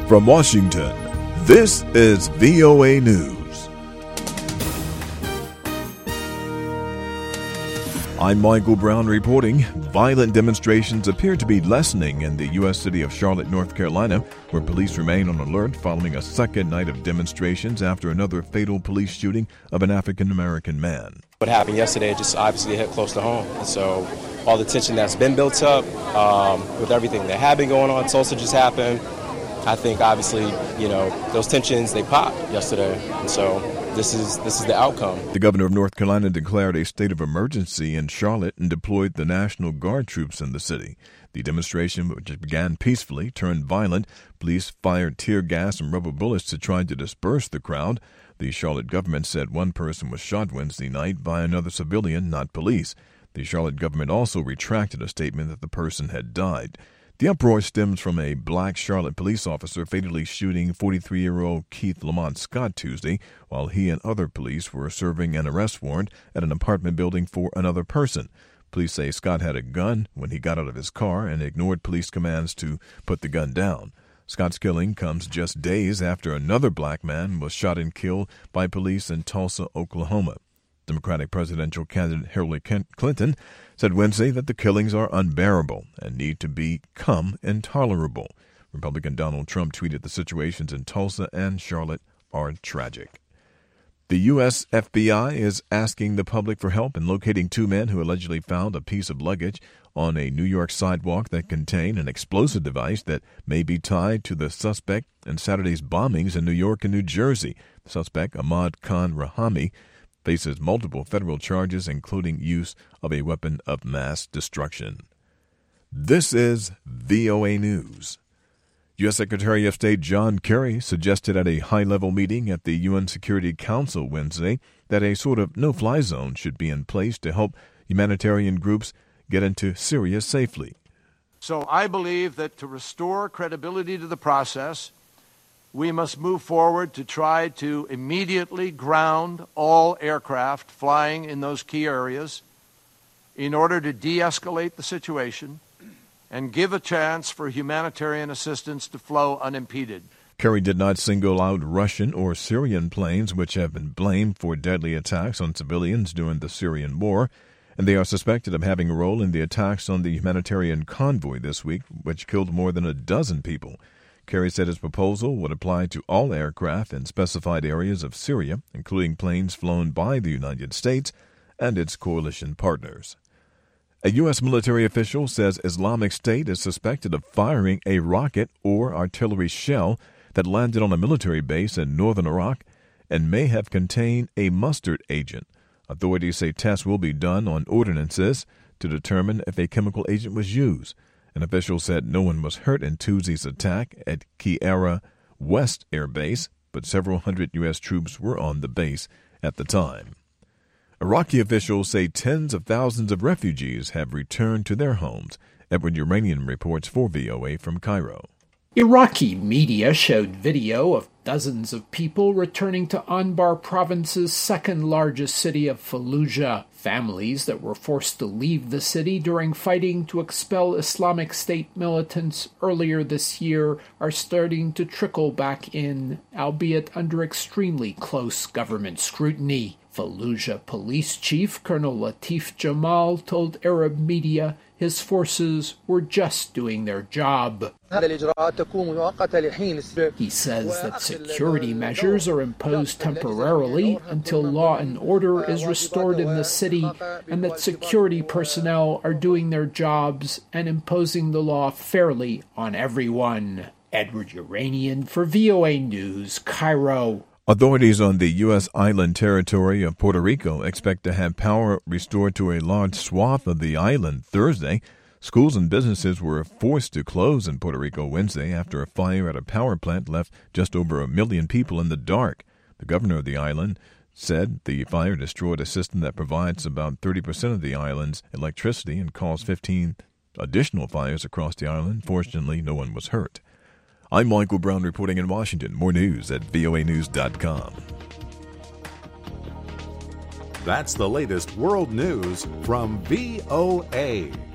From Washington, this is VOA News. I'm Michael Brown reporting. Violent demonstrations appear to be lessening in the U.S. city of Charlotte, North Carolina, where police remain on alert following a second night of demonstrations after another fatal police shooting of an African-American man. What happened yesterday just obviously hit close to home. And so all the tension that's been built up with everything that had been going on, Tulsa just happened. I think obviously, those tensions, they popped yesterday. And so this is the outcome. The governor of North Carolina declared a state of emergency in Charlotte and deployed the National Guard troops in the city. The demonstration, which began peacefully, turned violent. Police fired tear gas and rubber bullets to try to disperse the crowd. The Charlotte government said one person was shot Wednesday night by another civilian, not police. The Charlotte government also retracted a statement that the person had died. The uproar stems from a black Charlotte police officer fatally shooting 43-year-old Keith Lamont Scott Tuesday while he and other police were serving an arrest warrant at an apartment building for another person. Police say Scott had a gun when he got out of his car and ignored police commands to put the gun down. Scott's killing comes just days after another black man was shot and killed by police in Tulsa, Oklahoma. Democratic presidential candidate Hillary Clinton said Wednesday that the killings are unbearable and need to become intolerable. Republican Donald Trump tweeted the situations in Tulsa and Charlotte are tragic. The U.S. FBI is asking the public for help in locating two men who allegedly found a piece of luggage on a New York sidewalk that contained an explosive device that may be tied to the suspect in Saturday's bombings in New York and New Jersey. The suspect, Ahmad Khan Rahami, faces multiple federal charges, including use of a weapon of mass destruction. This is VOA News. U.S. Secretary of State John Kerry suggested at a high-level meeting at the UN Security Council Wednesday that a sort of no-fly zone should be in place to help humanitarian groups get into Syria safely. So I believe that to restore credibility to the process, we must move forward to try to immediately ground all aircraft flying in those key areas in order to de-escalate the situation and give a chance for humanitarian assistance to flow unimpeded. Kerry did not single out Russian or Syrian planes, which have been blamed for deadly attacks on civilians during the Syrian war, and they are suspected of having a role in the attacks on the humanitarian convoy this week, which killed more than a dozen people. Kerry said his proposal would apply to all aircraft in specified areas of Syria, including planes flown by the United States and its coalition partners. A U.S. military official says Islamic State is suspected of firing a rocket or artillery shell that landed on a military base in northern Iraq and may have contained a mustard agent. Authorities say tests will be done on ordnances to determine if a chemical agent was used. An official said no one was hurt in Tuesday's attack at Kiara West Air Base, but several hundred U.S. troops were on the base at the time. Iraqi officials say tens of thousands of refugees have returned to their homes. Edward Uranian reports for VOA from Cairo. Iraqi media showed video of dozens of people returning to Anbar province's second-largest city of Fallujah. Families that were forced to leave the city during fighting to expel Islamic State militants earlier this year are starting to trickle back in, albeit under extremely close government scrutiny. Fallujah Police Chief Colonel Latif Jamal told Arab media his forces were just doing their job. He says that security measures are imposed temporarily until law and order is restored in the city, and that security personnel are doing their jobs and imposing the law fairly on everyone. Edward Uranian for VOA News, Cairo. Authorities on the U.S. island territory of Puerto Rico expect to have power restored to a large swath of the island Thursday. Schools and businesses were forced to close in Puerto Rico Wednesday after a fire at a power plant left just over 1 million people in the dark. The governor of the island said the fire destroyed a system that provides about 30% of the island's electricity and caused 15 additional fires across the island. Fortunately, no one was hurt. I'm Michael Brown reporting in Washington. More news at voanews.com. That's the latest world news from VOA.